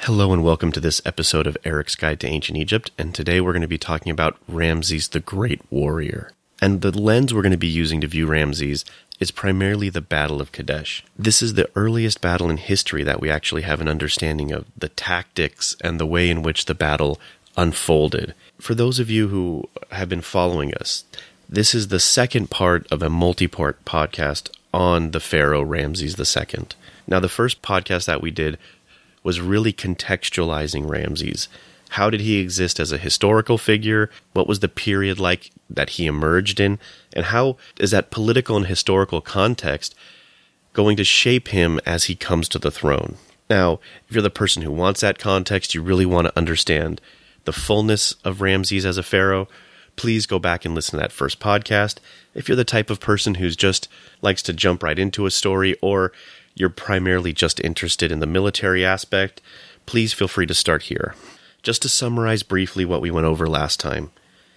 Hello and welcome to this episode of Eric's Guide to Ancient Egypt, and today we're going to be talking about Ramses the Great Warrior. And the lens we're going to be using to view Ramses is primarily the Battle of Kadesh. This is the earliest battle in history that we actually have an understanding of the tactics and the way in which the battle unfolded. For those of you who have been following us, this is the second part of a multi-part podcast on the pharaoh Ramses II. Now, the first podcast that we did was really contextualizing Ramses. How did he exist as a historical figure? What was the period like that he emerged in? And how is that political and historical context going to shape him as he comes to the throne? Now, if you're the person who wants that context, you really want to understand the fullness of Ramses as a pharaoh, please go back and listen to that first podcast. If you're the type of person who's just likes to jump right into a story, or you're primarily just interested in the military aspect, please feel free to start here. Just to summarize briefly what we went over last time,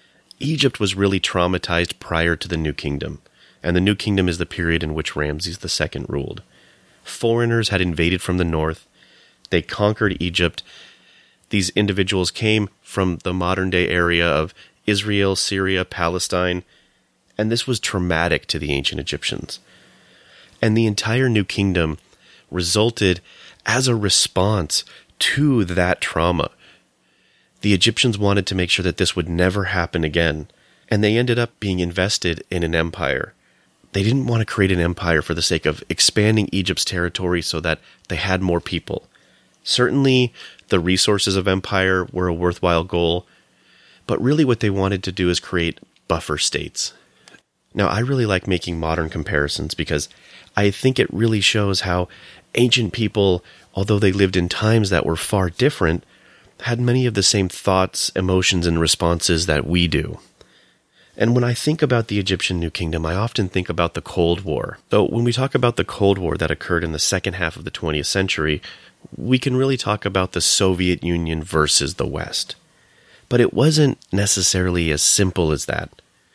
Egypt was really traumatized prior to the New Kingdom, and the New Kingdom is the period in which Ramses II ruled. Foreigners had invaded from the north. They conquered Egypt. These individuals came from the modern-day area of Israel, Syria, Palestine, and this was traumatic to the ancient Egyptians. And the entire New Kingdom resulted as a response to that trauma. The Egyptians wanted to make sure that this would never happen again, and they ended up being invested in an empire. They didn't want to create an empire for the sake of expanding Egypt's territory so that they had more people. Certainly, the resources of empire were a worthwhile goal, but really what they wanted to do is create buffer states. Now, I really like making modern comparisons because I think it really shows how ancient people, although they lived in times that were far different, had many of the same thoughts, emotions, and responses that we do. And when I think about the Egyptian New Kingdom, I often think about the Cold War. Though when we talk about the Cold War that occurred in the second half of the 20th century, we can really talk about the Soviet Union versus the West. But it wasn't necessarily as simple as that.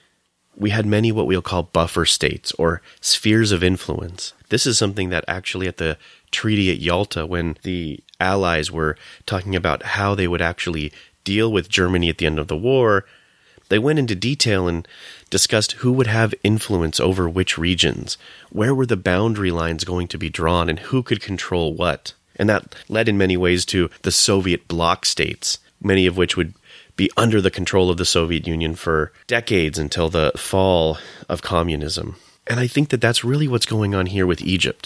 We had many what we'll call buffer states or spheres of influence. This is something that actually at the Treaty at Yalta, when the Allies were talking about how they would actually deal with Germany at the end of the war, they went into detail and discussed who would have influence over which regions, where were the boundary lines going to be drawn, and who could control what. And that led in many ways to the Soviet bloc states, many of which would be under the control of the Soviet Union for decades until the fall of communism. And I think that that's really what's going on here with Egypt.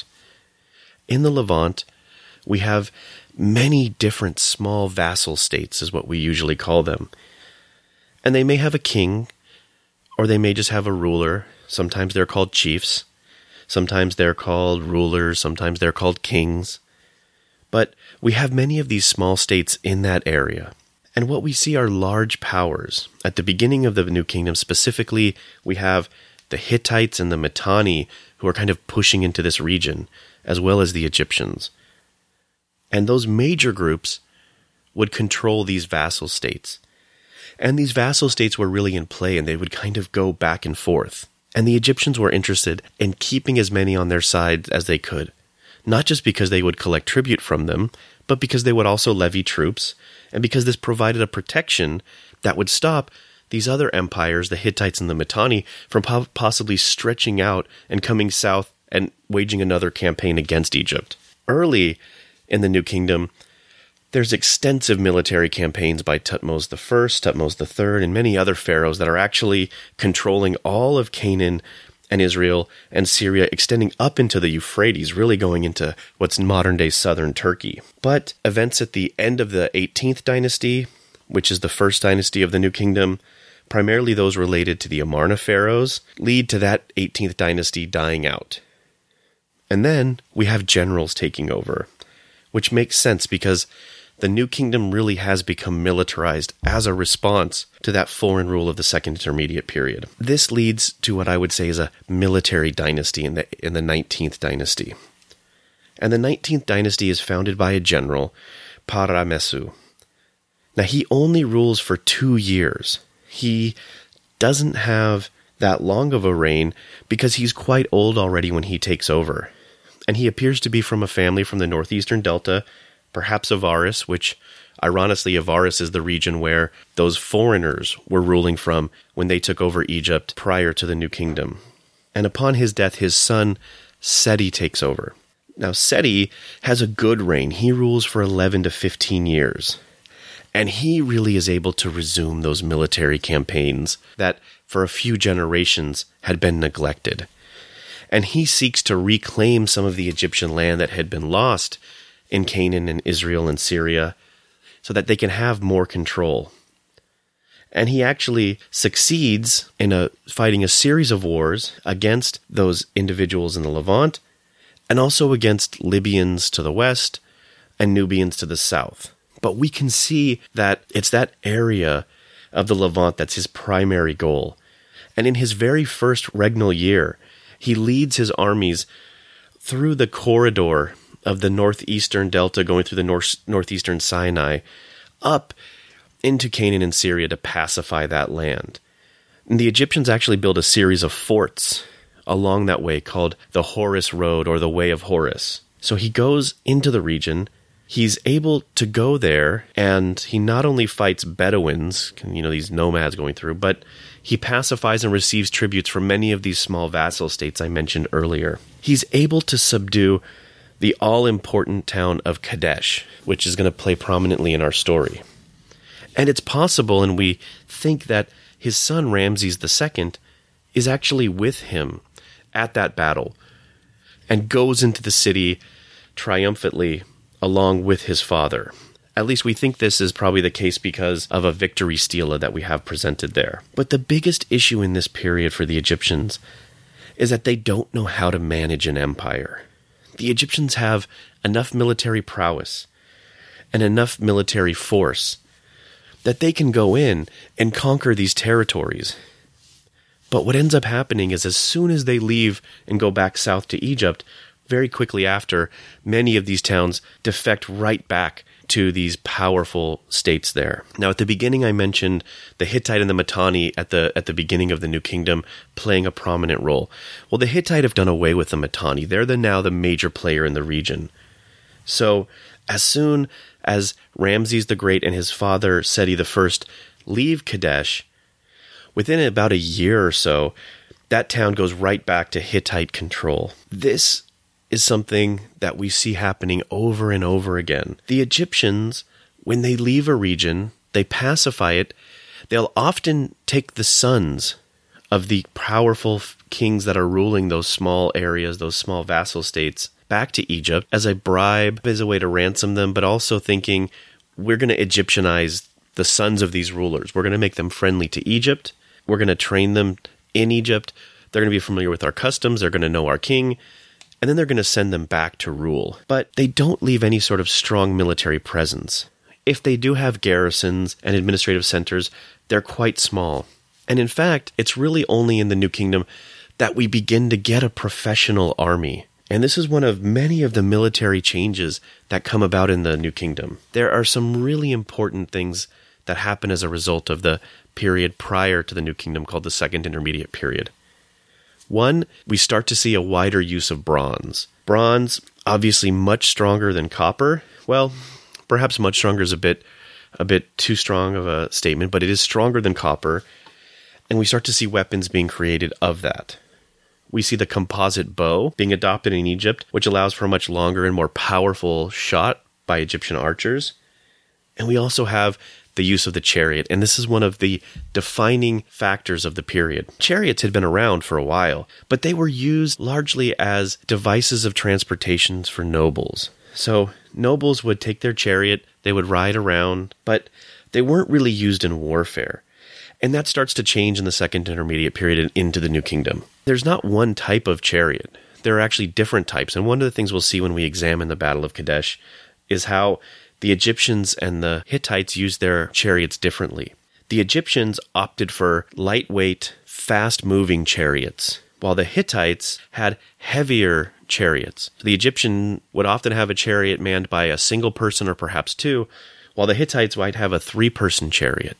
In the Levant, we have many different small vassal states, is what we usually call them. And they may have a king, or they may just have a ruler. Sometimes they're called chiefs. Sometimes they're called rulers. Sometimes they're called kings. But we have many of these small states in that area. And what we see are large powers. At the beginning of the New Kingdom specifically, we have the Hittites and the Mitanni who are kind of pushing into this region, as well as the Egyptians. And those major groups would control these vassal states. And these vassal states were really in play, and they would kind of go back and forth. And the Egyptians were interested in keeping as many on their side as they could, not just because they would collect tribute from them, but because they would also levy troops, and because this provided a protection that would stop these other empires, the Hittites and the Mitanni, from possibly stretching out and coming south and waging another campaign against Egypt. Early in the New Kingdom, there's extensive military campaigns by Thutmose I, Thutmose III, and many other pharaohs that are actually controlling all of Canaan and Israel and Syria, extending up into the Euphrates, really going into what's modern-day southern Turkey. But events at the end of the 18th dynasty, which is the first dynasty of the New Kingdom, primarily those related to the Amarna pharaohs, lead to that 18th dynasty dying out. And then we have generals taking over, which makes sense because the New Kingdom really has become militarized as a response to that foreign rule of the Second Intermediate Period. This leads to what I would say is a military dynasty in the 19th dynasty. And the 19th dynasty is founded by a general, Paramessu. Now, he only rules for 2 years. He doesn't have that long of a reign because he's quite old already when he takes over. And he appears to be from a family from the northeastern delta, perhaps Avaris, which ironically, Avaris is the region where those foreigners were ruling from when they took over Egypt prior to the New Kingdom. And upon his death, his son Seti takes over. Now, Seti has a good reign. He rules for 11 to 15 years. And he really is able to resume those military campaigns that for a few generations had been neglected. And he seeks to reclaim some of the Egyptian land that had been lost in Canaan and Israel and Syria so that they can have more control. And he actually succeeds in fighting a series of wars against those individuals in the Levant and also against Libyans to the west and Nubians to the south. But we can see that it's that area of the Levant that's his primary goal. And in his very first regnal year, he leads his armies through the corridor of the northeastern delta, going through the northeastern Sinai, up into Canaan and Syria to pacify that land. And the Egyptians actually built a series of forts along that way called the Horus Road or the Way of Horus. So he goes into the region. He's able to go there, and he not only fights Bedouins, these nomads going through, but he pacifies and receives tributes from many of these small vassal states I mentioned earlier. He's able to subdue the all-important town of Kadesh, which is going to play prominently in our story. And it's possible, and we think that his son Ramses II is actually with him at that battle and goes into the city triumphantly along with his father. At least we think this is probably the case because of a victory stela that we have presented there. But the biggest issue in this period for the Egyptians is that they don't know how to manage an empire. The Egyptians have enough military prowess and enough military force that they can go in and conquer these territories. But what ends up happening is as soon as they leave and go back south to Egypt, very quickly after, many of these towns defect right back to these powerful states there. Now, at the beginning, I mentioned the Hittite and the Mitanni at the beginning of the New Kingdom playing a prominent role. Well, the Hittite have done away with the Mitanni. They're now the major player in the region. So, as soon as Ramses the Great and his father Seti I leave Kadesh, within about a year or so, that town goes right back to Hittite control. This is something that we see happening over and over again. The Egyptians, when they leave a region, they pacify it, they'll often take the sons of the powerful kings that are ruling those small areas, those small vassal states, back to Egypt as a bribe, as a way to ransom them, but also thinking, we're going to Egyptianize the sons of these rulers. We're going to make them friendly to Egypt. We're going to train them in Egypt. They're going to be familiar with our customs. They're going to know our king. And then they're going to send them back to rule. But they don't leave any sort of strong military presence. If they do have garrisons and administrative centers, they're quite small. And in fact, it's really only in the New Kingdom that we begin to get a professional army. And this is one of many of the military changes that come about in the New Kingdom. There are some really important things that happen as a result of the period prior to the New Kingdom called the Second Intermediate Period. One, we start to see a wider use of bronze. Bronze, obviously much stronger than copper. Well, perhaps much stronger is a bit too strong of a statement, but it is stronger than copper. And we start to see weapons being created of that. We see the composite bow being adopted in Egypt, which allows for a much longer and more powerful shot by Egyptian archers. And we also have the use of the chariot, and this is one of the defining factors of the period. Chariots had been around for a while, but they were used largely as devices of transportation for nobles. So nobles would take their chariot, they would ride around, but they weren't really used in warfare. And that starts to change in the Second Intermediate Period and into the New Kingdom. There's not one type of chariot. There are actually different types, and one of the things we'll see when we examine the Battle of Kadesh is how the Egyptians and the Hittites used their chariots differently. The Egyptians opted for lightweight, fast-moving chariots, while the Hittites had heavier chariots. The Egyptian would often have a chariot manned by a single person or perhaps two, while the Hittites might have a three-person chariot.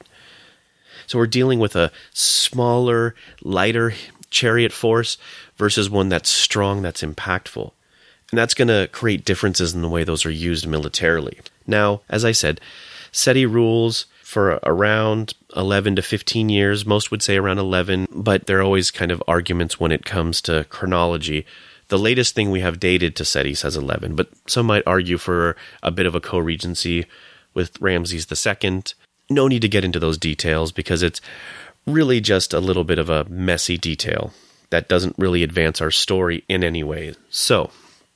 So we're dealing with a smaller, lighter chariot force versus one that's strong, that's impactful. And that's going to create differences in the way those are used militarily. Now, as I said, Seti rules for around 11 to 15 years. Most would say around 11, but there are always kind of arguments when it comes to chronology. The latest thing we have dated to Seti says 11, but some might argue for a bit of a co-regency with Ramses II. No need to get into those details because it's really just a little bit of a messy detail that doesn't really advance our story in any way. So,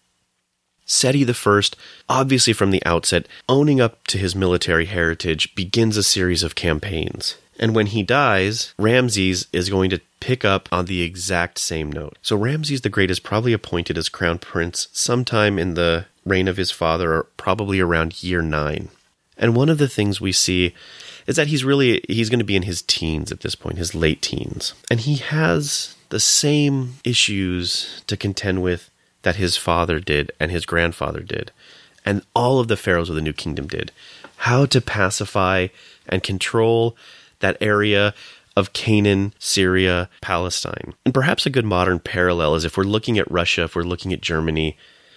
Seti I, obviously from the outset, owning up to his military heritage, begins a series of campaigns. And when he dies, Ramses is going to pick up on the exact same note. So Ramses the Great is probably appointed as crown prince sometime in the reign of his father, or probably around year 9. And one of the things we see is that he's going to be in his teens at this point, his late teens. And he has the same issues to contend with that his father did and his grandfather did, and all of the pharaohs of the New Kingdom did. How to pacify and control that area of Canaan, Syria, Palestine. And perhaps a good modern parallel is if we're looking at Russia, if we're looking at Germany,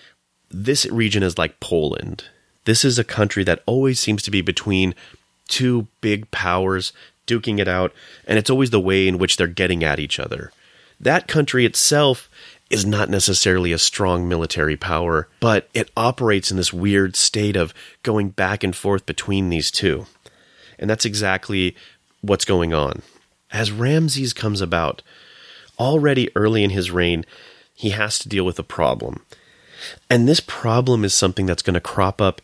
this region is like Poland. This is a country that always seems to be between two big powers duking it out, and it's always the way in which they're getting at each other. That country itself is not necessarily a strong military power, but it operates in this weird state of going back and forth between these two. And that's exactly what's going on. As Ramses comes about, already early in his reign, he has to deal with a problem. And this problem is something that's going to crop up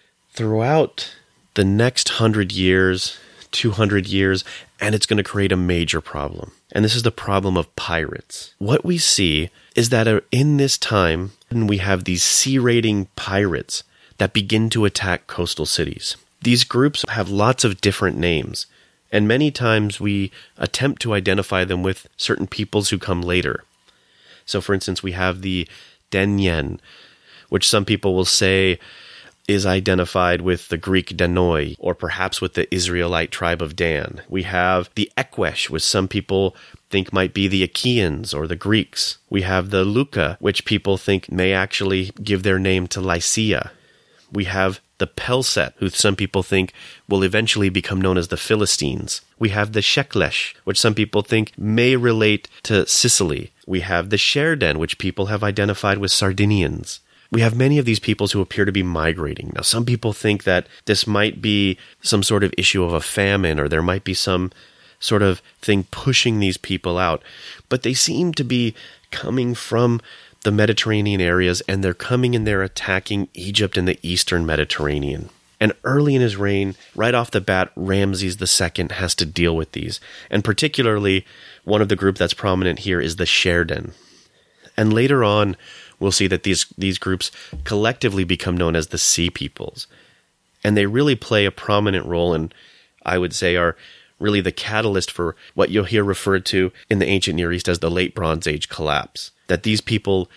throughout the next 100 years, 200 years, and it's going to create a major problem. And this is the problem of pirates. What we see is that in this time, we have these sea-raiding pirates that begin to attack coastal cities. These groups have lots of different names, and many times we attempt to identify them with certain peoples who come later. So, for instance, we have the Denyen, which some people will say is identified with the Greek Danoi, or perhaps with the Israelite tribe of Dan. We have the Ekwesh, which some people think might be the Achaeans or the Greeks. We have the Luca, which people think may actually give their name to Lycia. We have the Pelset, who some people think will eventually become known as the Philistines. We have the Sheklesh, which some people think may relate to Sicily. We have the Sherden, which people have identified with Sardinians. We have many of these peoples who appear to be migrating. Now, some people think that this might be some sort of issue of a famine, or there might be some sort of thing pushing these people out. But they seem to be coming from the Mediterranean areas, and they're coming and they're attacking Egypt and the Eastern Mediterranean. And early in his reign, right off the bat, Ramses II has to deal with these. And particularly, one of the group that's prominent here is the Sherden. And later on, we'll see that these groups collectively become known as the Sea Peoples. And they really play a prominent role, and I would say are really the catalyst for what you'll hear referred to in the ancient Near East as the Late Bronze Age collapse. That these people,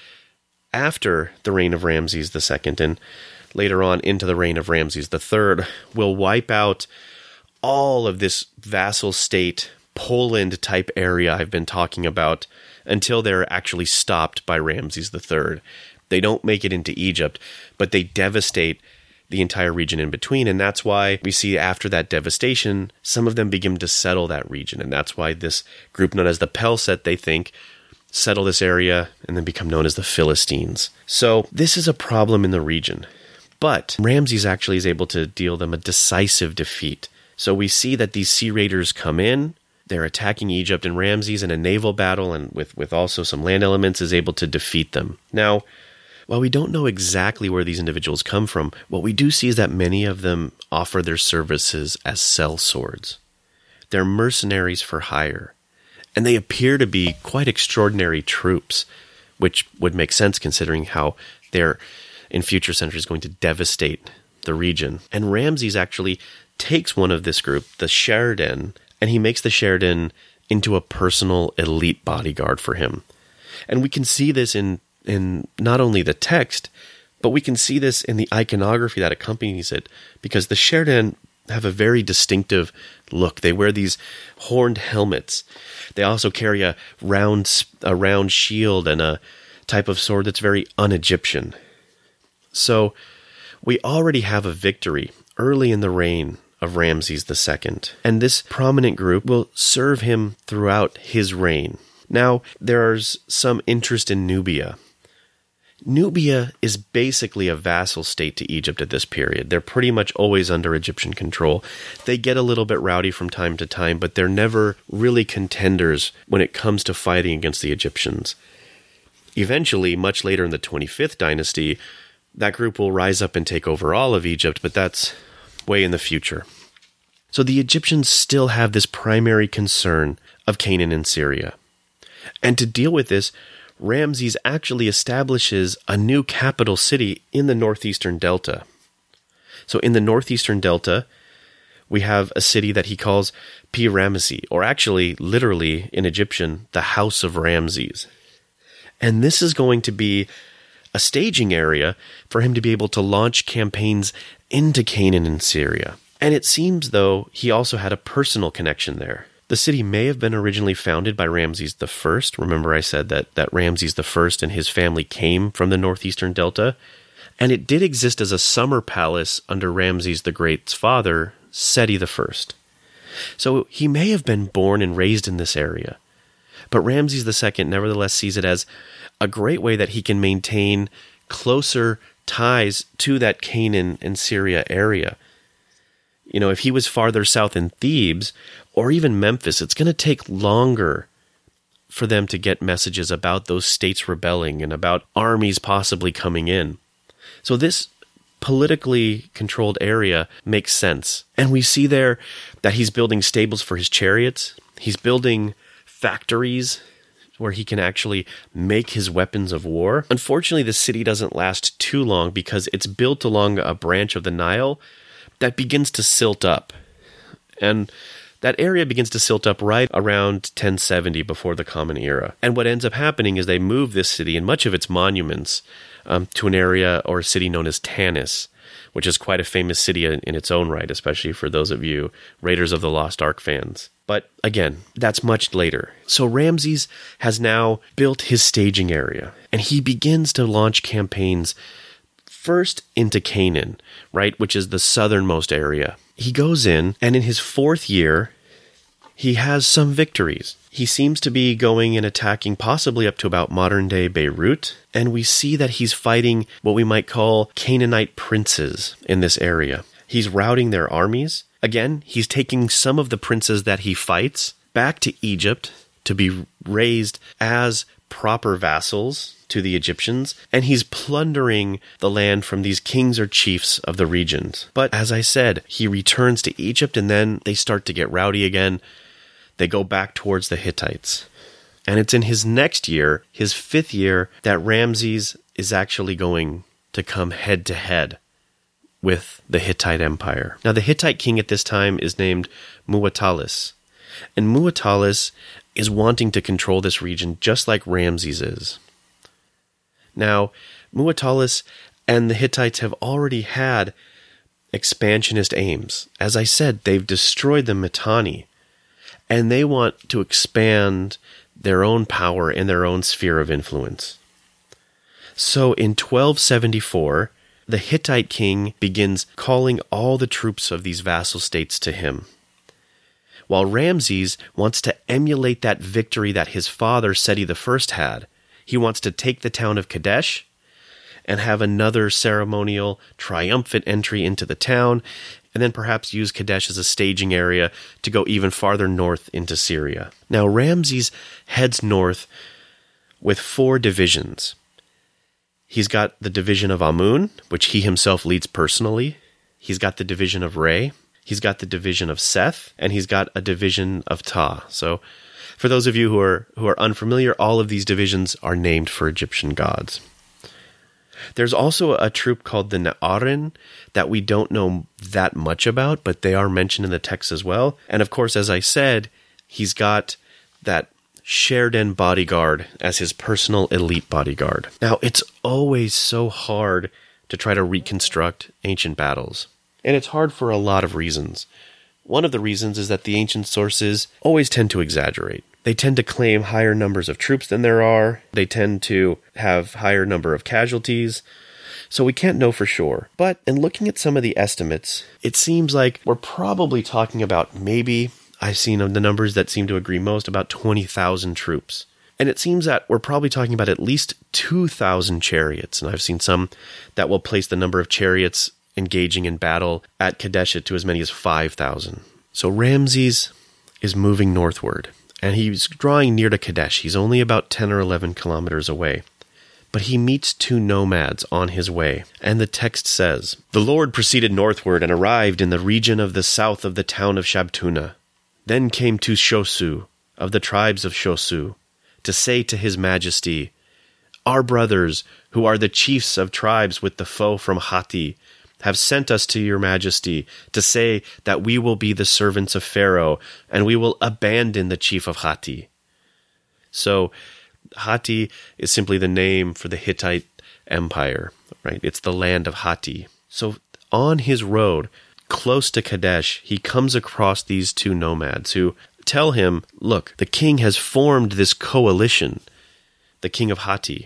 after the reign of Ramses II and later on into the reign of Ramses III, will wipe out all of this vassal state, Poland-type area I've been talking about, until they're actually stopped by Ramses III. They don't make it into Egypt, but they devastate the entire region in between, and that's why we see after that devastation, some of them begin to settle that region, and that's why this group known as the Pelset, they think, settle this area and then become known as the Philistines. So this is a problem in the region, but Ramses actually is able to deal them a decisive defeat. So we see that these sea raiders come in, they're attacking Egypt, and Ramses in a naval battle and with also some land elements is able to defeat them. Now, while we don't know exactly where these individuals come from, what we do see is that many of them offer their services as sellswords. They're mercenaries for hire, and they appear to be quite extraordinary troops, which would make sense considering how they're, in future centuries, going to devastate the region. And Ramses actually takes one of this group, the Sherden, and he makes the Sherden into a personal elite bodyguard for him. And we can see this in not only the text, but we can see this in the iconography that accompanies it, because the Sherden have a very distinctive look. They wear these horned helmets. They also carry a round shield and a type of sword that's very un-Egyptian. So we already have a victory early in the reign of Ramses II, and this prominent group will serve him throughout his reign. Now, there's some interest in Nubia. Nubia is basically a vassal state to Egypt at this period. They're pretty much always under Egyptian control. They get a little bit rowdy from time to time, but they're never really contenders when it comes to fighting against the Egyptians. Eventually, much later in the 25th dynasty, that group will rise up and take over all of Egypt, but that's way in the future. So the Egyptians still have this primary concern of Canaan and Syria. And to deal with this, Ramses actually establishes a new capital city in the northeastern delta. So in the northeastern delta, we have a city that he calls Pi-Ramesses, or actually, literally, in Egyptian, the House of Ramses. And this is going to be a staging area for him to be able to launch campaigns into Canaan and Syria. And it seems, though, he also had a personal connection there. The city may have been originally founded by Ramses I. Remember I said that Ramses I and his family came from the northeastern delta. And it did exist as a summer palace under Ramses the Great's father, Seti I. So he may have been born and raised in this area. But Ramses II nevertheless sees it as a great way that he can maintain closer ties to that Canaan and Syria area. You know, if he was farther south in Thebes or even Memphis, it's going to take longer for them to get messages about those states rebelling and about armies possibly coming in. So this politically controlled area makes sense. And we see there that he's building stables for his chariots. He's building factories where he can actually make his weapons of war. Unfortunately, the city doesn't last too long because it's built along a branch of the Nile that begins to silt up. And that area begins to silt up right around 1070 before the Common Era. And what ends up happening is they move this city and much of its monuments to an area or a city known as Tanis, which is quite a famous city in its own right, especially for those of you Raiders of the Lost Ark fans. But again, that's much later. So Ramses has now built his staging area, and he begins to launch campaigns first into Canaan, right, which is the southernmost area. He goes in, and in his 4th year, he has some victories. He seems to be going and attacking possibly up to about modern-day Beirut, and we see that he's fighting what we might call Canaanite princes in this area. He's routing their armies. Again, he's taking some of the princes that he fights back to Egypt to be raised as proper vassals to the Egyptians, and he's plundering the land from these kings or chiefs of the regions. But as I said, he returns to Egypt, and then they start to get rowdy again. They go back towards the Hittites. And it's in his next year, his 5th year, that Ramses is actually going to come head-to-head with the Hittite Empire. Now, the Hittite king at this time is named Muwatallis. And Muwatallis is wanting to control this region just like Ramses is. Now, Muwatallis and the Hittites have already had expansionist aims. As I said, they've destroyed the Mitanni, and they want to expand their own power in their own sphere of influence. So in 1274, the Hittite king begins calling all the troops of these vassal states to him, while Ramses wants to emulate that victory that his father Seti I had. He wants to take the town of Kadesh and have another ceremonial, triumphant entry into the town, and then perhaps use Kadesh as a staging area to go even farther north into Syria. Now, Ramses heads north with 4 divisions. He's got the division of Amun, which he himself leads personally. He's got the division of Re. He's got the division of Seth, and he's got a division of Ta. So, for those of you who are unfamiliar, all of these divisions are named for Egyptian gods. There's also a troop called the Na'arin that we don't know that much about, but they are mentioned in the text as well. And of course, as I said, he's got that Sherden bodyguard as his personal elite bodyguard. Now, it's always so hard to try to reconstruct ancient battles. And it's hard for a lot of reasons. One of the reasons is that the ancient sources always tend to exaggerate. They tend to claim higher numbers of troops than there are. They tend to have higher number of casualties. So we can't know for sure. But in looking at some of the estimates, it seems like we're probably talking about maybe, I've seen the numbers that seem to agree most, about 20,000 troops. And it seems that we're probably talking about at least 2,000 chariots. And I've seen some that will place the number of chariots engaging in battle at Kadesh to as many as 5,000. So Ramses is moving northward, and he's drawing near to Kadesh. He's only about 10 or 11 kilometers away. But he meets two nomads on his way, and the text says, "The Lord proceeded northward and arrived in the region of the south of the town of Shabtuna. Then came to Shosu, of the tribes of Shosu, to say to his majesty, 'Our brothers, who are the chiefs of tribes with the foe from Hatti, have sent us to your majesty to say that we will be the servants of Pharaoh, and we will abandon the chief of Hatti.'" So Hatti is simply the name for the Hittite Empire, right? It's the land of Hatti. So on his road, close to Kadesh, he comes across these two nomads who tell him, look, the king has formed this coalition, the king of Hatti,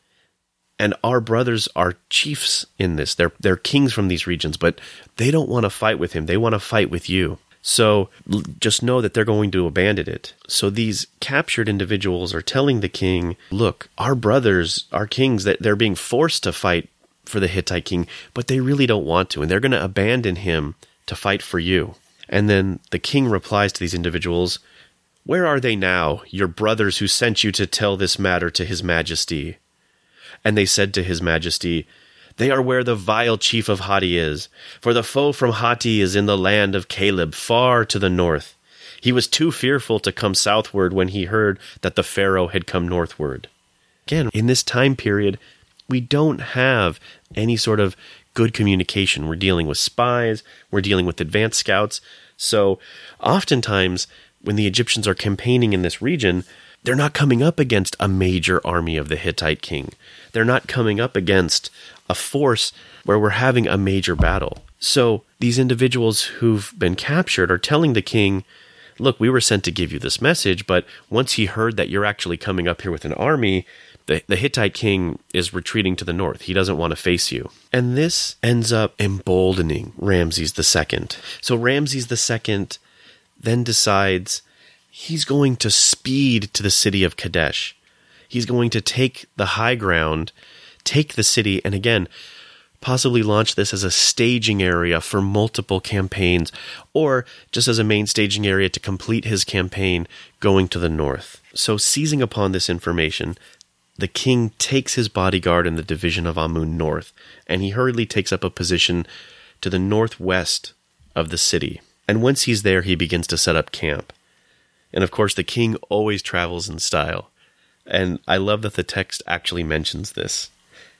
and our brothers are chiefs in this. They're kings from these regions, but they don't want to fight with him. They want to fight with you. So just know that they're going to abandon it. So these captured individuals are telling the king, look, our brothers, our kings, that they're being forced to fight for the Hittite king, but they really don't want to, and they're going to abandon him to fight for you. And then the king replies to these individuals, "Where are they now, your brothers who sent you to tell this matter to his majesty?" And they said to his majesty, "They are where the vile chief of Hatti is, for the foe from Hatti is in the land of Caleb, far to the north. He was too fearful to come southward when he heard that the Pharaoh had come northward." Again, in this time period, we don't have any sort of good communication. We're dealing with spies, we're dealing with advanced scouts. So oftentimes when the Egyptians are campaigning in this region, they're not coming up against a major army of the Hittite king. They're not coming up against a force where we're having a major battle. So these individuals who've been captured are telling the king, look, we were sent to give you this message, but once he heard that you're actually coming up here with an army, the Hittite king is retreating to the north. He doesn't want to face you. And this ends up emboldening Ramses II. So Ramses II then decides he's going to speed to the city of Kadesh. He's going to take the high ground, take the city, and again, possibly launch this as a staging area for multiple campaigns, or just as a main staging area to complete his campaign going to the north. So seizing upon this information, the king takes his bodyguard in the division of Amun north, and he hurriedly takes up a position to the northwest of the city. And once he's there, he begins to set up camp. And of course, the king always travels in style. And I love that the text actually mentions this.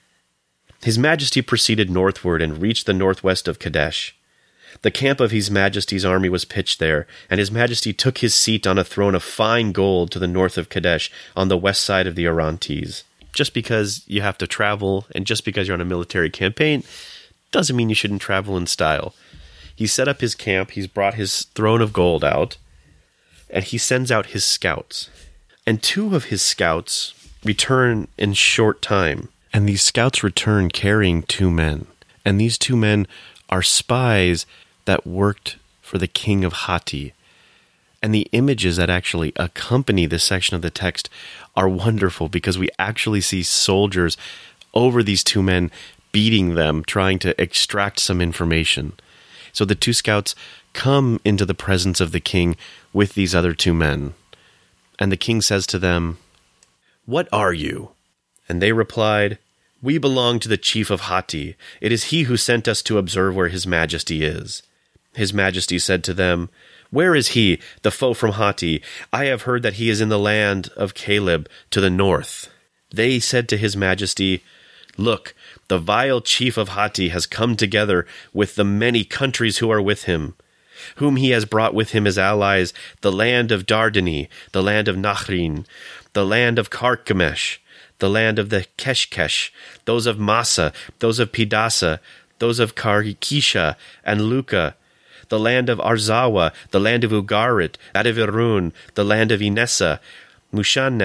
His Majesty proceeded northward and reached the northwest of Kadesh. The camp of His Majesty's army was pitched there, and His Majesty took his seat on a throne of fine gold to the north of Kadesh on the west side of the Orontes. Just because you have to travel, and just because you're on a military campaign, doesn't mean you shouldn't travel in style. He set up his camp, he's brought his throne of gold out, and he sends out his scouts. And two of his scouts return in short time. And these scouts return carrying two men. And these two men are spies that worked for the king of Hatti. And the images that actually accompany this section of the text are wonderful because we actually see soldiers over these two men beating them, trying to extract some information. So the two scouts come into the presence of the king with these other two men. And the king says to them, "What are you?" And they replied, "We belong to the chief of Hatti. It is he who sent us to observe where His Majesty is." His Majesty said to them, "Where is he, the foe from Hatti? I have heard that he is in the land of Caleb to the north." They said to His Majesty, "Look, the vile chief of Hatti has come together with the many countries who are with him, whom he has brought with him as allies, the land of Dardani, the land of Nachrin, the land of Carchemish, the land of the Keshkesh, those of Massa, those of Pidasa, those of Karkisha and Luka, the land of Arzawa, the land of Ugarit, that of Irun, the land of Inessa, Mushannet,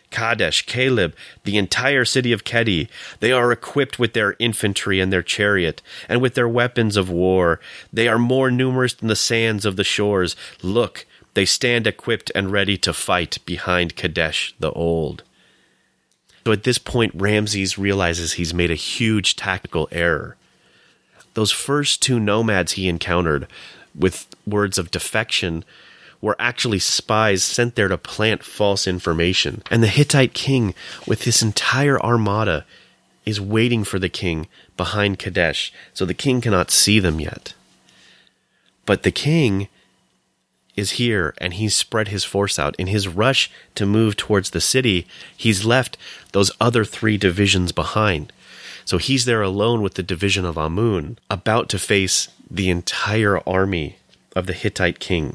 Kadesh, Caleb, the entire city of Kedi. They are equipped with their infantry and their chariot, and with their weapons of war. They are more numerous than the sands of the shores. Look, they stand equipped and ready to fight behind Kadesh the Old. So at this point, Ramses realizes he's made a huge tactical error. Those first 2 nomads he encountered with words of defection were actually spies sent there to plant false information. And the Hittite king, with this entire armada, is waiting for the king behind Kadesh, so the king cannot see them yet. But the king is here, and he's spread his force out. In his rush to move towards the city, he's left those other 3 divisions behind. So he's there alone with the division of Amun, about to face the entire army of the Hittite king.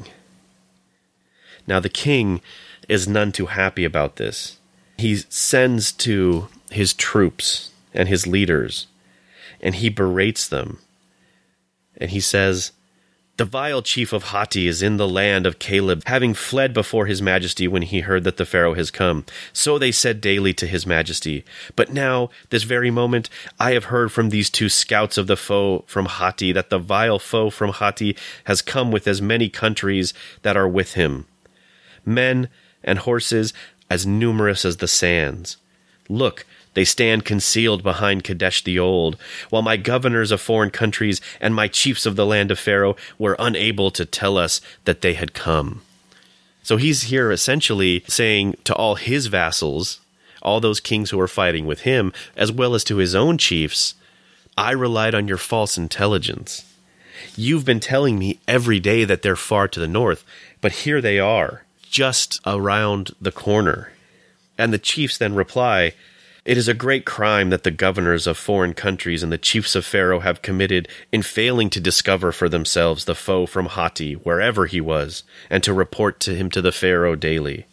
Now the king is none too happy about this. He sends to his troops and his leaders, and he berates them. And he says, "The vile chief of Hatti is in the land of Caleb, having fled before his majesty when he heard that the Pharaoh has come. So they said daily to his majesty. But now, this very moment, I have heard from these 2 scouts of the foe from Hatti that the vile foe from Hatti has come with as many countries that are with him, men and horses as numerous as the sands. Look, they stand concealed behind Kadesh the Old, while my governors of foreign countries and my chiefs of the land of Pharaoh were unable to tell us that they had come." So he's here essentially saying to all his vassals, all those kings who are fighting with him, as well as to his own chiefs, I relied on your false intelligence. You've been telling me every day that they're far to the north, but here they are, just around the corner. And the chiefs then reply, "It is a great crime that the governors of foreign countries and the chiefs of Pharaoh have committed in failing to discover for themselves the foe from Hatti, wherever he was, and to report to him to the Pharaoh daily."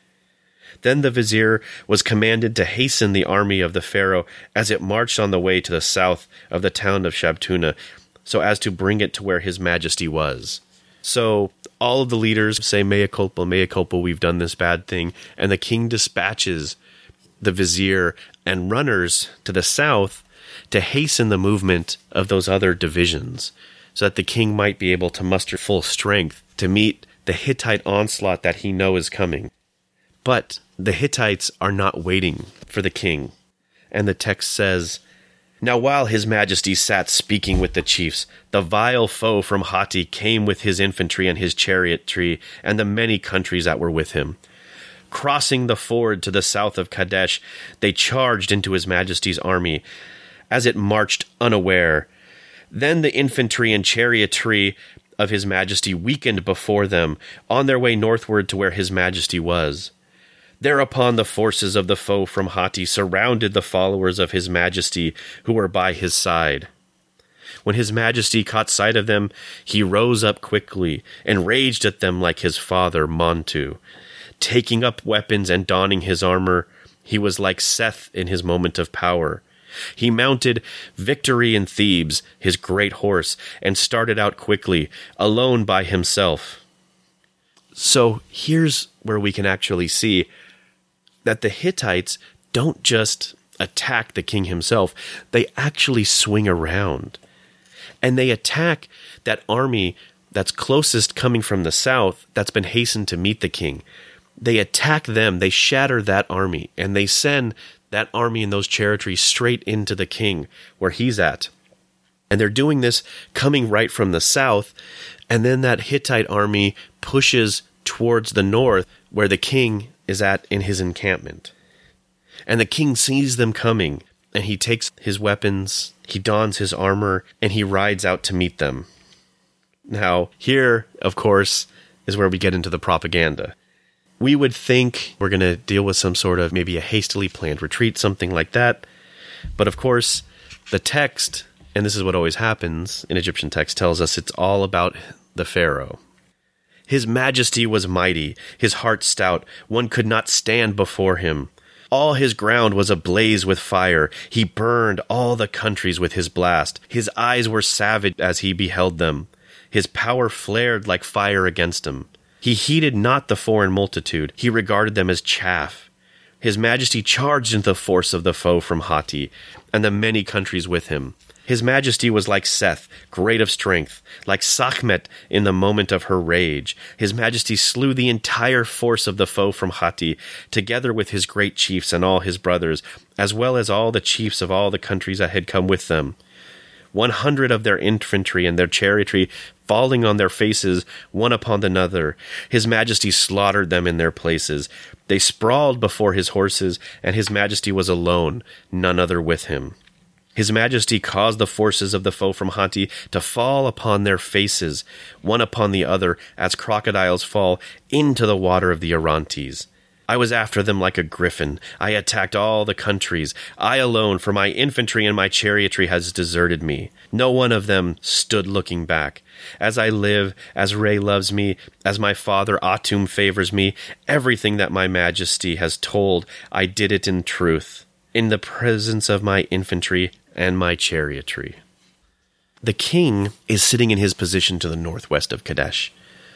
Then the vizier was commanded to hasten the army of the Pharaoh as it marched on the way to the south of the town of Shabtuna, so as to bring it to where his majesty was. So all of the leaders say, mea culpa, we've done this bad thing, and the king dispatches the vizier and runners to the south to hasten the movement of those other divisions, so that the king might be able to muster full strength to meet the Hittite onslaught that he knows is coming. But the Hittites are not waiting for the king, and the text says, "Now while his majesty sat speaking with the chiefs, the vile foe from Hatti came with his infantry and his chariotry and the many countries that were with him. Crossing the ford to the south of Kadesh, they charged into his majesty's army, as it marched unaware. Then the infantry and chariotry of his majesty weakened before them, on their way northward to where his majesty was. Thereupon the forces of the foe from Hatti surrounded the followers of his majesty who were by his side. When his majesty caught sight of them, he rose up quickly and raged at them like his father Montu. Taking up weapons and donning his armor, he was like Seth in his moment of power. He mounted Victory in Thebes, his great horse, and started out quickly, alone by himself." So here's where we can actually see that the Hittites don't just attack the king himself, they actually swing around. And they attack that army that's closest coming from the south that's been hastened to meet the king. They attack them, they shatter that army, and they send that army and those chariotry straight into the king where he's at. And they're doing this coming right from the south, and then that Hittite army pushes towards the north where the king is at in his encampment. And the king sees them coming, and he takes his weapons, he dons his armor, and he rides out to meet them. Now, here, of course, is where we get into the propaganda. We would think we're going to deal with some sort of maybe a hastily planned retreat, something like that. But of course, the text, and this is what always happens in Egyptian text, tells us it's all about the Pharaoh. His majesty was mighty, his heart stout, one could not stand before him. All his ground was ablaze with fire, he burned all the countries with his blast. His eyes were savage as he beheld them. His power flared like fire against him. He heeded not the foreign multitude, he regarded them as chaff. His Majesty charged into the force of the foe from Hatti, and the many countries with him. His Majesty was like Seth, great of strength, like Sekhmet in the moment of her rage. His Majesty slew the entire force of the foe from Hatti, together with his great chiefs and all his brothers, as well as all the chiefs of all the countries that had come with them. 100 of their infantry and their chariotry falling on their faces, one upon another. His Majesty slaughtered them in their places. They sprawled before his horses, and his Majesty was alone, none other with him. His Majesty caused the forces of the foe from Hatti to fall upon their faces, one upon the other, as crocodiles fall into the water of the Orontes. I was after them like a griffin. I attacked all the countries. I alone, for my infantry and my chariotry has deserted me. No one of them stood looking back. As I live, as Re loves me, as my father Atum favors me, everything that my Majesty has told, I did it in truth, in the presence of my infantry and my chariotry. The king is sitting in his position to the northwest of Kadesh.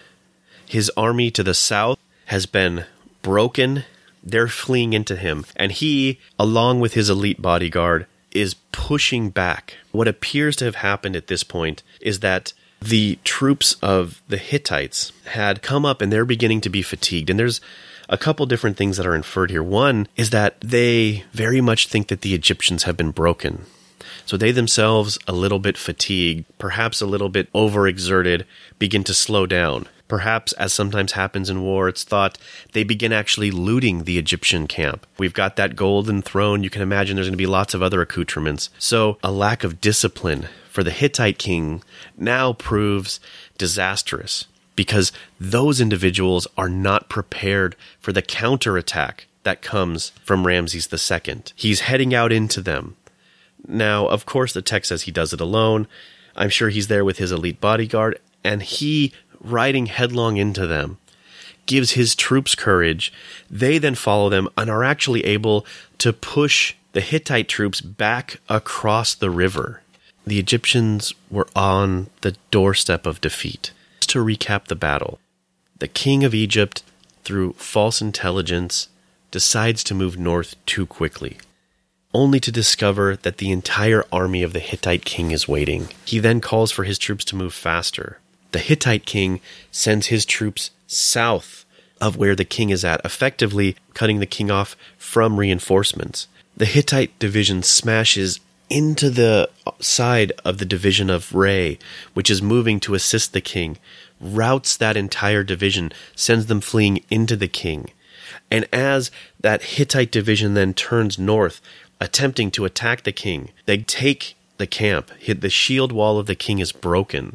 His army to the south has been broken. They're fleeing into him, and he, along with his elite bodyguard, is pushing back. What appears to have happened at this point is that the troops of the Hittites had come up and they're beginning to be fatigued. And there's a couple different things that are inferred here. One is that they very much think that the Egyptians have been broken. So they themselves, a little bit fatigued, perhaps a little bit overexerted, begin to slow down. Perhaps, as sometimes happens in war, it's thought they begin actually looting the Egyptian camp. We've got that golden throne. You can imagine there's going to be lots of other accoutrements. So a lack of discipline for the Hittite king now proves disastrous because those individuals are not prepared for the counterattack that comes from Ramses II. He's heading out into them. Now, of course, the text says he does it alone. I'm sure he's there with his elite bodyguard, and he, riding headlong into them, gives his troops courage. They then follow them and are actually able to push the Hittite troops back across the river. The Egyptians were on the doorstep of defeat. Just to recap the battle, the king of Egypt, through false intelligence, decides to move north too quickly, only to discover that the entire army of the Hittite king is waiting. He then calls for his troops to move faster. The Hittite king sends his troops south of where the king is at, effectively cutting the king off from reinforcements. The Hittite division smashes into the side of the division of Re, which is moving to assist the king, routs that entire division, sends them fleeing into the king. And as that Hittite division then turns north, attempting to attack the king, they take the camp. The shield wall of the king is broken.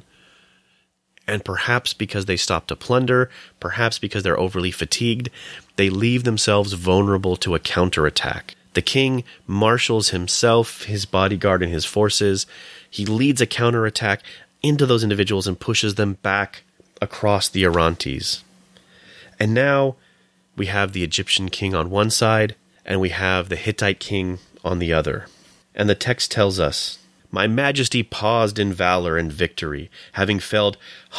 And perhaps because they stop to plunder, perhaps because they're overly fatigued, they leave themselves vulnerable to a counterattack. The king marshals himself, his bodyguard, and his forces. He leads a counterattack into those individuals and pushes them back across the Orontes. And now we have the Egyptian king on one side, and we have the Hittite king on the other. And the text tells us, "My Majesty paused in valor and victory, having felled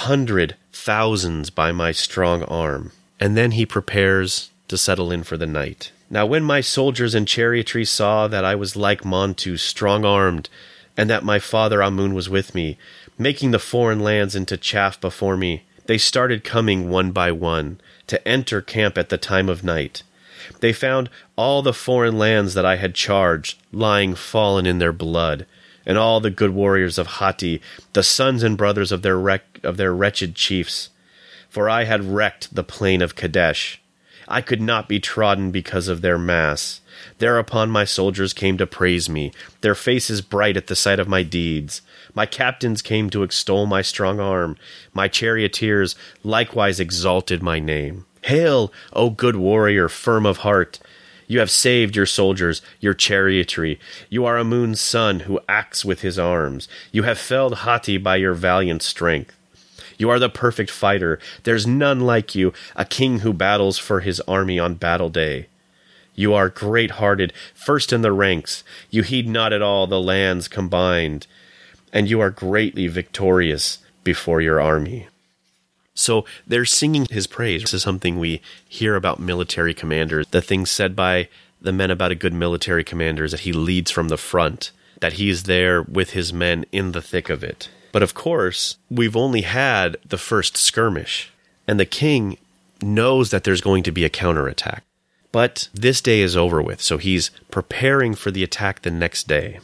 100,000s by my strong arm." And then he prepares to settle in for the night. "Now when my soldiers and chariotry saw that I was like Montu, strong-armed, and that my father Amun was with me, making the foreign lands into chaff before me, they started coming one by one to enter camp at the time of night. They found all the foreign lands that I had charged lying fallen in their blood, and all the good warriors of Hatti, the sons and brothers of their wretched chiefs. For I had wrecked the plain of Kadesh. I could not be trodden because of their mass. Thereupon my soldiers came to praise me, their faces bright at the sight of my deeds. My captains came to extol my strong arm. My charioteers likewise exalted my name. Hail, O good warrior, firm of heart! You have saved your soldiers, your chariotry. You are Amun's son who acts with his arms. You have felled Hatti by your valiant strength. You are the perfect fighter. There's none like you, a king who battles for his army on battle day. You are great-hearted, first in the ranks. You heed not at all the lands combined, and you are greatly victorious before your army." So they're singing his praise. This is something we hear about military commanders, the things said by the men about a good military commander is that he leads from the front, that he is there with his men in the thick of it. But of course, we've only had the first skirmish, and the king knows that there's going to be a counterattack. But this day is over with, so he's preparing for the attack the next day.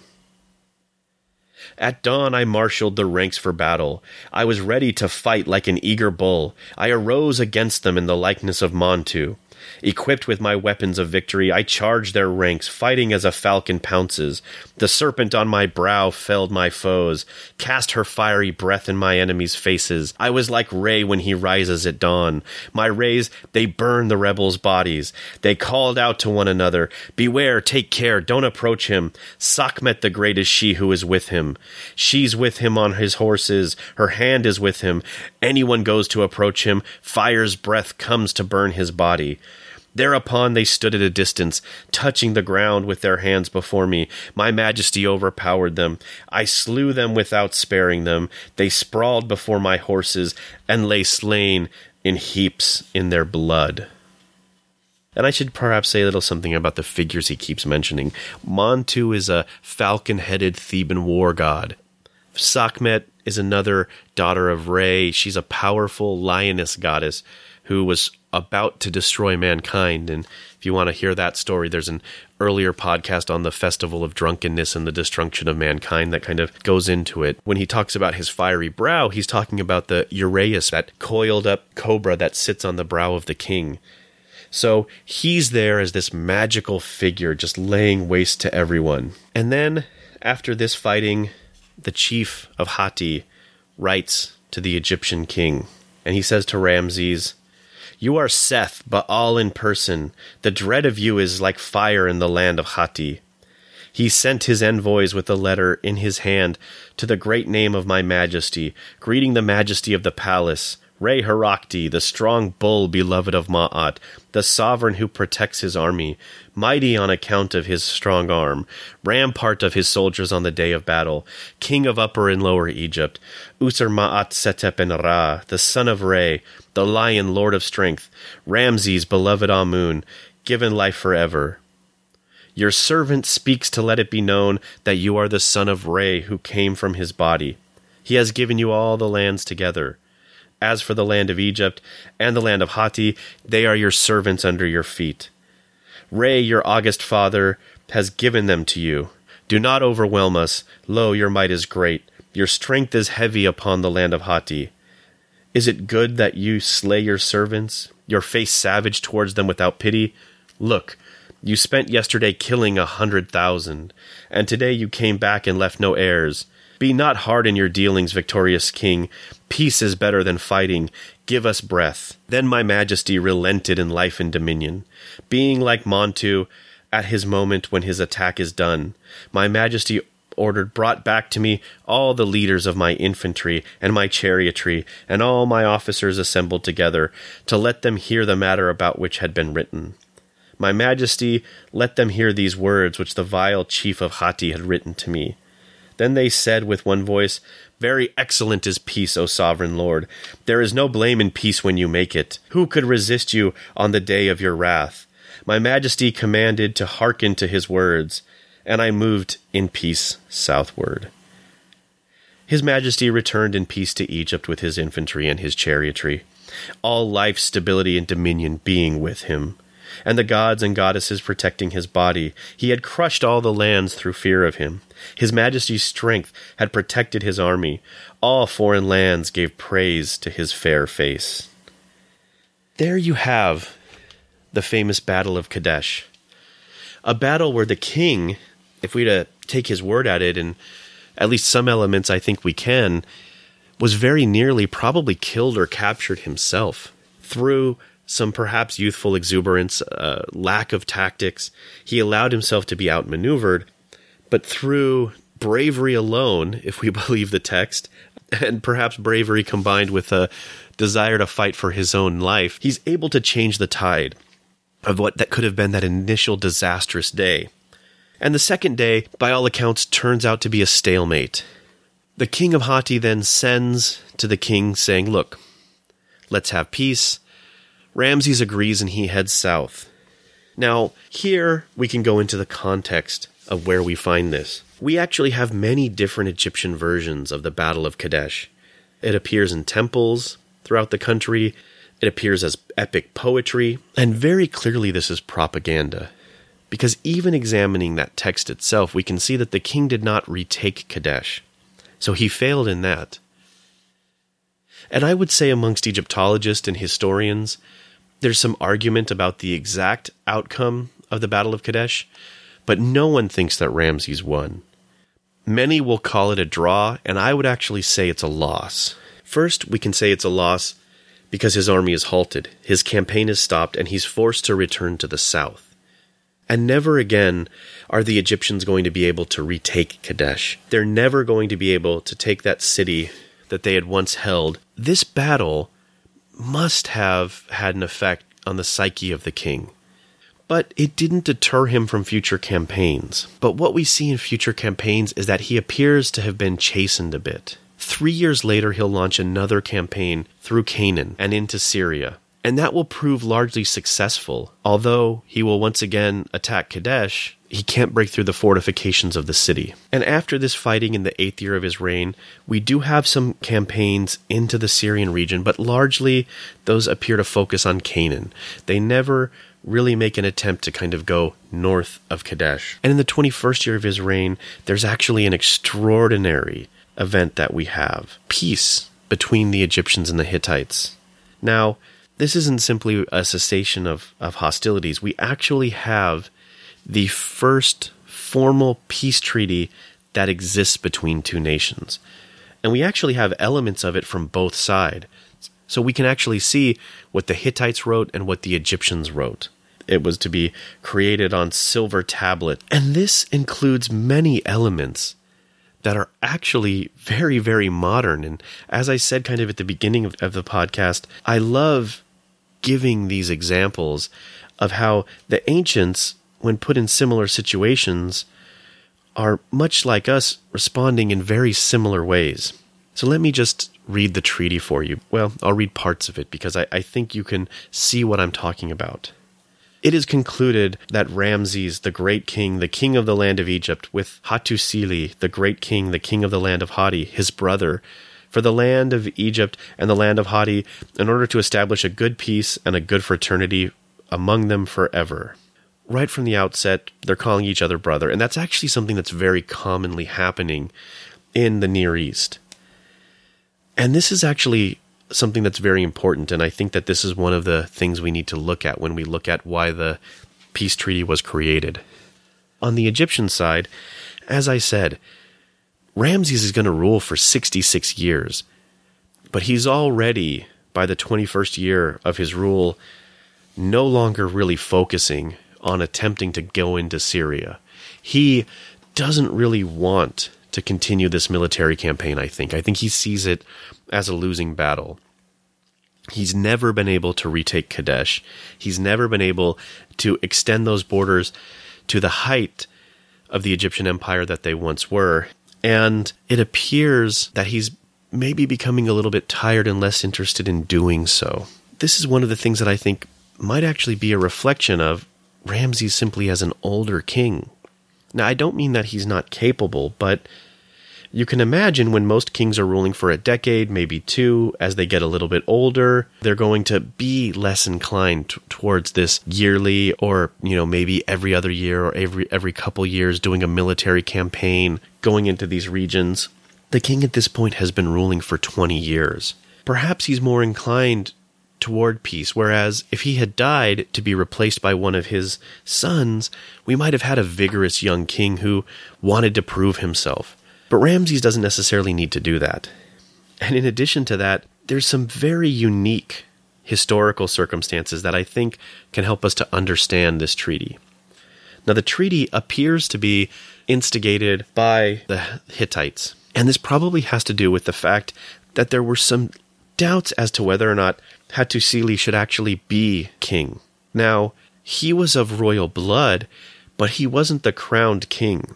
At dawn I marshaled the ranks for battle. I was ready to fight like an eager bull. I arose against them in the likeness of Montu. Equipped with my weapons of victory, I charged their ranks, fighting as a falcon pounces. The serpent on my brow felled my foes, cast her fiery breath in my enemies' faces. I was like Ray when he rises at dawn. My rays, they burned the rebels' bodies. They called out to one another, "Beware, take care, don't approach him. Sekhmet the great is she who is with him. She's with him on his horses, her hand is with him. Anyone goes to approach him, fire's breath comes to burn his body." Thereupon they stood at a distance, touching the ground with their hands before me. My majesty overpowered them. I slew them without sparing them. They sprawled before my horses and lay slain in heaps in their blood. And I should perhaps say a little something about the figures he keeps mentioning. Montu is a falcon-headed Theban war god. Sekhmet is another daughter of Re. She's a powerful lioness goddess who was about to destroy mankind. And if you want to hear that story, there's an earlier podcast on the festival of drunkenness and the destruction of mankind that kind of goes into it. When he talks about his fiery brow, he's talking about the uraeus, that coiled up cobra that sits on the brow of the king. So he's there as this magical figure just laying waste to everyone. And then, after this fighting, the chief of Hatti writes to the Egyptian king, and he says to Ramses, "You are Seth, Baal in person. The dread of you is like fire in the land of Hatti." He sent his envoys with a letter in his hand to the great name of my majesty, greeting the majesty of the palace, Re-Herakti, the strong bull beloved of Ma'at, the sovereign who protects his army, mighty on account of his strong arm, rampart of his soldiers on the day of battle, king of Upper and Lower Egypt, Usur Ma'at Setep and Ra, the son of Re, the lion lord of strength, Ramses, beloved Amun, given life forever. Your servant speaks to let it be known that you are the son of Re who came from his body. He has given you all the lands together. As for the land of Egypt and the land of Hatti, they are your servants under your feet. Re, your august father, has given them to you. Do not overwhelm us. Lo, your might is great. Your strength is heavy upon the land of Hatti. Is it good that you slay your servants, your face savage towards them without pity? Look, you spent yesterday killing 100,000, and today you came back and left no heirs. Be not hard in your dealings, victorious king. Peace is better than fighting. Give us breath. Then my majesty relented in life and dominion. Being like Montu, at his moment when his attack is done, my majesty brought back to me all the leaders of my infantry and my chariotry, and all my officers assembled together, to let them hear the matter about which had been written. My majesty let them hear these words which the vile chief of Hatti had written to me. Then they said with one voice, "Very excellent is peace, O sovereign lord. There is no blame in peace when you make it. Who could resist you on the day of your wrath?" My majesty commanded to hearken to his words, and I moved in peace southward. His majesty returned in peace to Egypt with his infantry and his chariotry, all life, stability, and dominion being with him, and the gods and goddesses protecting his body. He had crushed all the lands through fear of him. His majesty's strength had protected his army. All foreign lands gave praise to his fair face. There you have the famous Battle of Kadesh. A battle where the king, if we were to take his word at it, and at least some elements I think we can, was very nearly probably killed or captured himself through some perhaps youthful exuberance, lack of tactics. He allowed himself to be outmaneuvered, but through bravery alone, if we believe the text, and perhaps bravery combined with a desire to fight for his own life, he's able to change the tide of what that could have been that initial disastrous day. And the second day, by all accounts, turns out to be a stalemate. The king of Hatti then sends to the king saying, "Look, let's have peace." Ramses agrees and he heads south. Now, here we can go into the context of where we find this. We actually have many different Egyptian versions of the Battle of Kadesh. It appears in temples throughout the country. It appears as epic poetry. And very clearly this is propaganda. Because even examining that text itself, we can see that the king did not retake Kadesh. So he failed in that. And I would say amongst Egyptologists and historians, there's some argument about the exact outcome of the Battle of Kadesh, but no one thinks that Ramses won. Many will call it a draw, and I would actually say it's a loss. First, we can say it's a loss because his army is halted, his campaign is stopped, and he's forced to return to the south. And never again are the Egyptians going to be able to retake Kadesh. They're never going to be able to take that city that they had once held. This battle must have had an effect on the psyche of the king. But it didn't deter him from future campaigns. But what we see in future campaigns is that he appears to have been chastened a bit. 3 years later, he'll launch another campaign through Canaan and into Syria. And that will prove largely successful. Although he will once again attack Kadesh, he can't break through the fortifications of the city. And after this fighting in the 8th year of his reign, we do have some campaigns into the Syrian region, but largely those appear to focus on Canaan. They never really make an attempt to kind of go north of Kadesh. And in the 21st year of his reign, there's actually an extraordinary event that we have. Peace between the Egyptians and the Hittites. Now, this isn't simply a cessation of hostilities. We actually have the first formal peace treaty that exists between two nations. And we actually have elements of it from both sides. So we can actually see what the Hittites wrote and what the Egyptians wrote. It was to be created on silver tablet. And this includes many elements that are actually very, very modern. And as I said kind of at the beginning of the podcast, I love giving these examples of how the ancients, when put in similar situations, are much like us, responding in very similar ways. So let me just read the treaty for you. Well, I'll read parts of it because I think you can see what I'm talking about. It is concluded that Ramses, the great king, the king of the land of Egypt, with Hattusili, the great king, the king of the land of Hatti, his brother, for the land of Egypt and the land of Hatti, in order to establish a good peace and a good fraternity among them forever. Right from the outset, they're calling each other brother, and that's actually something that's very commonly happening in the Near East. And this is actually something that's very important, and I think that this is one of the things we need to look at when we look at why the peace treaty was created. On the Egyptian side, as I said, Ramses is going to rule for 66 years, but he's already, by the 21st year of his rule, no longer really focusing on attempting to go into Syria. He doesn't really want to continue this military campaign, I think. I think he sees it as a losing battle. He's never been able to retake Kadesh. He's never been able to extend those borders to the height of the Egyptian empire that they once were. And it appears that he's maybe becoming a little bit tired and less interested in doing so. This is one of the things that I think might actually be a reflection of Ramses simply as an older king. Now, I don't mean that he's not capable, but you can imagine when most kings are ruling for a decade, maybe two, as they get a little bit older, they're going to be less inclined towards this yearly or, maybe every other year or every couple years doing a military campaign, going into these regions. The king at this point has been ruling for 20 years. Perhaps he's more inclined toward peace, whereas if he had died to be replaced by one of his sons, we might have had a vigorous young king who wanted to prove himself. But Ramses doesn't necessarily need to do that. And in addition to that, there's some very unique historical circumstances that I think can help us to understand this treaty. Now, the treaty appears to be instigated by the Hittites, and this probably has to do with the fact that there were some doubts as to whether or not Hattusili should actually be king. Now, he was of royal blood, but he wasn't the crowned king.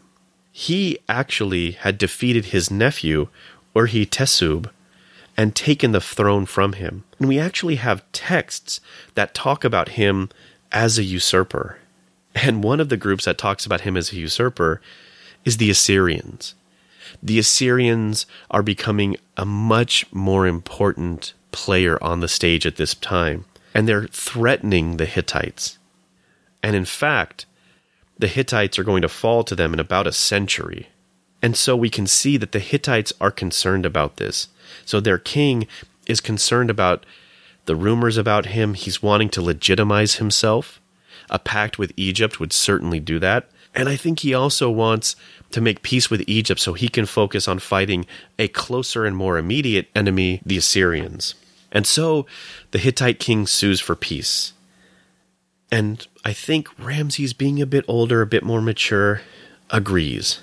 He actually had defeated his nephew, Urhi-Teshub, and taken the throne from him. And we actually have texts that talk about him as a usurper. And one of the groups that talks about him as a usurper is the Assyrians. The Assyrians are becoming a much more important player on the stage at this time, and they're threatening the Hittites. And in fact, the Hittites are going to fall to them in about a century. And so we can see that the Hittites are concerned about this. So their king is concerned about the rumors about him. He's wanting to legitimize himself. A pact with Egypt would certainly do that. And I think he also wants to make peace with Egypt so he can focus on fighting a closer and more immediate enemy, the Assyrians. And so the Hittite king sues for peace. And I think Ramses, being a bit older, a bit more mature, agrees.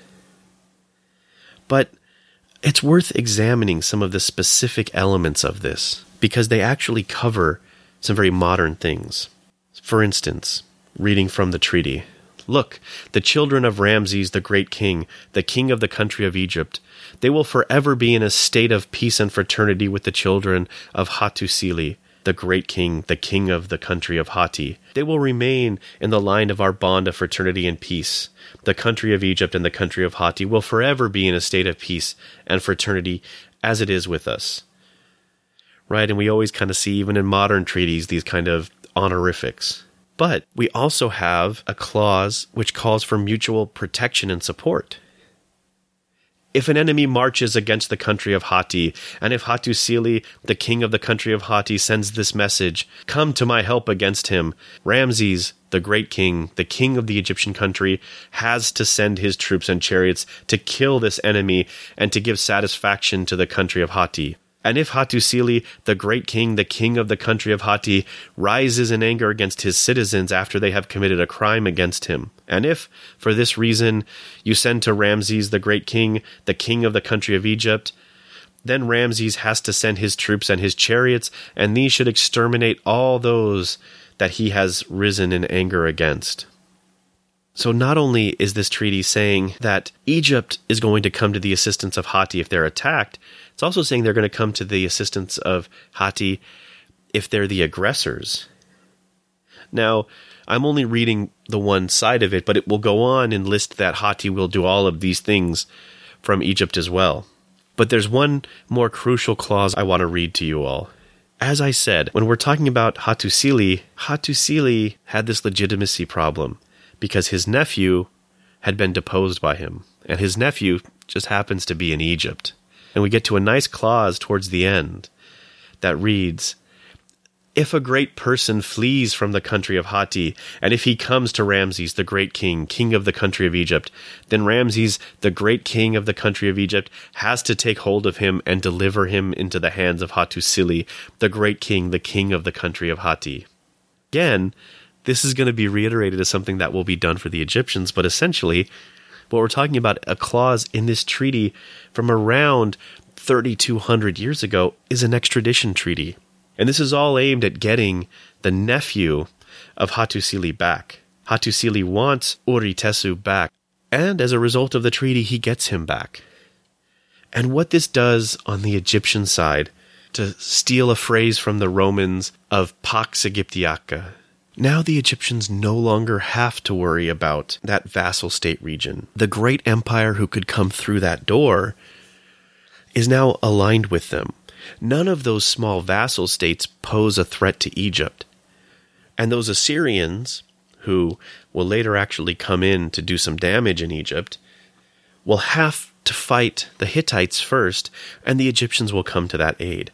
But it's worth examining some of the specific elements of this, because they actually cover some very modern things. For instance, reading from the treaty, "Look, the children of Ramses, the great king, the king of the country of Egypt, they will forever be in a state of peace and fraternity with the children of Hattusili, the great king, the king of the country of Hatti. They will remain in the line of our bond of fraternity and peace. The country of Egypt and the country of Hatti will forever be in a state of peace and fraternity as it is with us." Right? And we always kind of see, even in modern treaties, these kind of honorifics. But we also have a clause which calls for mutual protection and support. If an enemy marches against the country of Hatti, and if Hattusili, the king of the country of Hatti, sends this message, "Come to my help against him," Ramses, the great king, the king of the Egyptian country, has to send his troops and chariots to kill this enemy and to give satisfaction to the country of Hatti. And if Hattusili, the great king, the king of the country of Hatti, rises in anger against his citizens after they have committed a crime against him, and if, for this reason, you send to Ramses, the great king, the king of the country of Egypt, then Ramses has to send his troops and his chariots, and these should exterminate all those that he has risen in anger against. So not only is this treaty saying that Egypt is going to come to the assistance of Hatti if they're attacked, it's also saying they're going to come to the assistance of Hatti if they're the aggressors. Now, I'm only reading the one side of it, but it will go on and list that Hatti will do all of these things from Egypt as well. But there's one more crucial clause I want to read to you all. As I said, when we're talking about Hattusili had this legitimacy problem, because his nephew had been deposed by him, and his nephew just happens to be in Egypt. And we get to a nice clause towards the end that reads, "If a great person flees from the country of Hatti, and if he comes to Ramses, the great king, king of the country of Egypt, then Ramses, the great king of the country of Egypt, has to take hold of him and deliver him into the hands of Hattusili, the great king, the king of the country of Hatti." Again, this is going to be reiterated as something that will be done for the Egyptians, but essentially, what we're talking about, a clause in this treaty from around 3,200 years ago, is an extradition treaty. And this is all aimed at getting the nephew of Hattusili back. Hattusili wants Uritessu back, and as a result of the treaty, he gets him back. And what this does on the Egyptian side, to steal a phrase from the Romans of Pax Aegyptiaca, now the Egyptians no longer have to worry about that vassal state region. The great empire who could come through that door is now aligned with them. None of those small vassal states pose a threat to Egypt. And those Assyrians, who will later actually come in to do some damage in Egypt, will have to fight the Hittites first, and the Egyptians will come to that aid.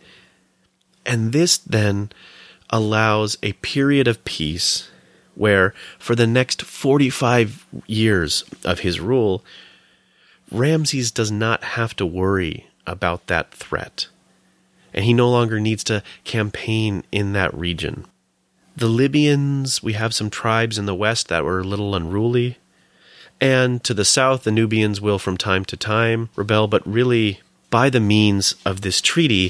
And this then allows a period of peace where, for the next 45 years of his rule, Ramses does not have to worry about that threat. And he no longer needs to campaign in that region. The Libyans, we have some tribes in the west that were a little unruly. And to the south, the Nubians will from time to time rebel. But really, by the means of this treaty,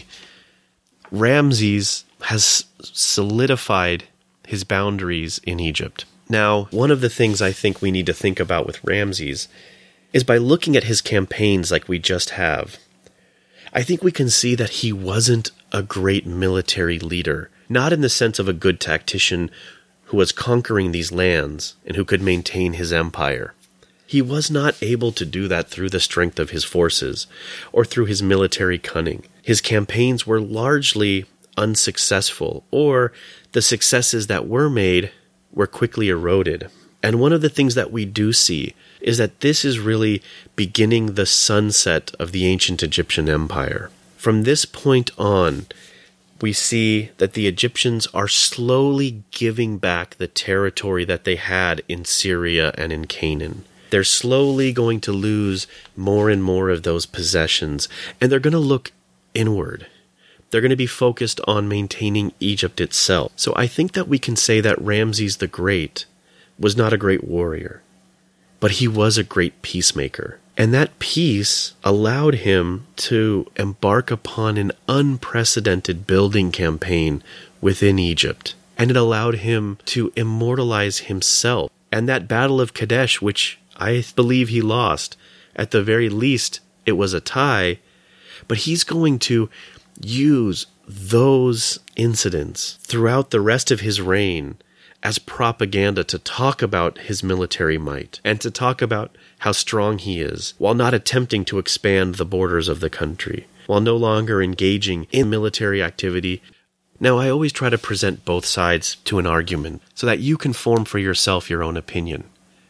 Ramses has solidified his boundaries in Egypt. Now, one of the things I think we need to think about with Ramses is by looking at his campaigns like we just have, I think we can see that he wasn't a great military leader, not in the sense of a good tactician who was conquering these lands and who could maintain his empire. He was not able to do that through the strength of his forces or through his military cunning. His campaigns were largely unsuccessful, or the successes that were made were quickly eroded. And one of the things that we do see is that this is really beginning the sunset of the ancient Egyptian empire. From this point on, we see that the Egyptians are slowly giving back the territory that they had in Syria and in Canaan. They're slowly going to lose more and more of those possessions, and they're going to look inward. They're going to be focused on maintaining Egypt itself. So I think that we can say that Ramses the Great was not a great warrior, but he was a great peacemaker. And that peace allowed him to embark upon an unprecedented building campaign within Egypt. And it allowed him to immortalize himself. And that Battle of Kadesh, which I believe he lost, at the very least, it was a tie, but he's going to use those incidents throughout the rest of his reign as propaganda to talk about his military might and to talk about how strong he is, while not attempting to expand the borders of the country, while no longer engaging in military activity. Now, I always try to present both sides to an argument so that you can form for yourself your own opinion.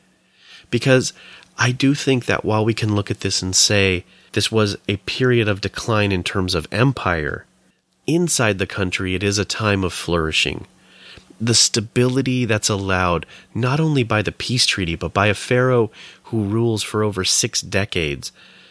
Because I do think that while we can look at this and say this was a period of decline in terms of empire, inside the country it is a time of flourishing. The stability that's allowed not only by the peace treaty, but by a pharaoh who rules for over 6 decades,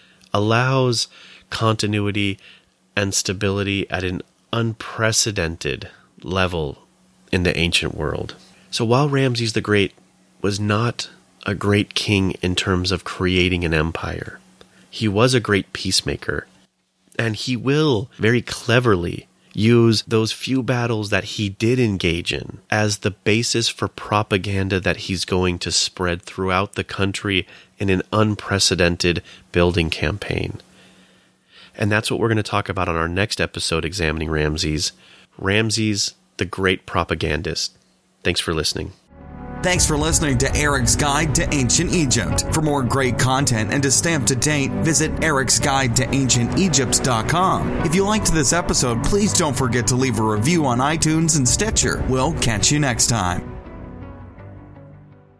allows continuity and stability at an unprecedented level in the ancient world. So while Ramses the Great was not a great king in terms of creating an empire, he was a great peacemaker, and he will very cleverly use those few battles that he did engage in as the basis for propaganda that he's going to spread throughout the country in an unprecedented building campaign. And that's what we're going to talk about on our next episode examining Ramses the Great Propagandist. Thanks for listening. Thanks for listening to Eric's Guide to Ancient Egypt. For more great content and to stay up to date, visit ericsguidetoancientegypt.com. If you liked this episode, please don't forget to leave a review on iTunes and Stitcher. We'll catch you next time.